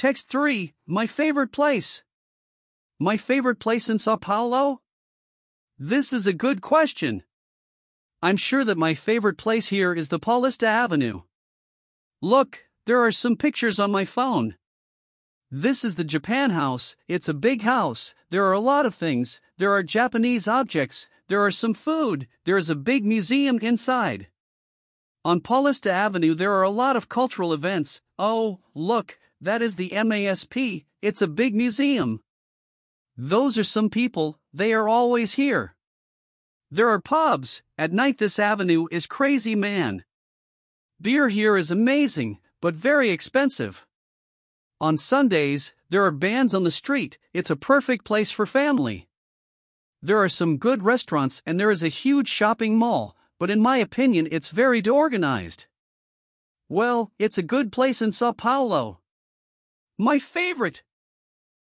Text 3, my favorite place. My favorite place in Sao Paulo? This is a good question. I'm sure that my favorite place here is the Paulista Avenue. Look, there are some pictures on my phone. This is the Japan House. It's a big house. There are a lot of things. There are Japanese objects. There are some food. There is a big museum inside. On Paulista Avenue there are a lot of cultural events. Oh, look, that is the MASP. It's a big museum. Those are some people. They are always here. There are pubs. At night this avenue is crazy, man. Beer here is amazing, but very expensive. On Sundays, there are bands on the street. It's a perfect place for family. There are some good restaurants and there is a huge shopping mall, but in my opinion it's very disorganized. Well, it's a good place in Sao Paulo. My favorite!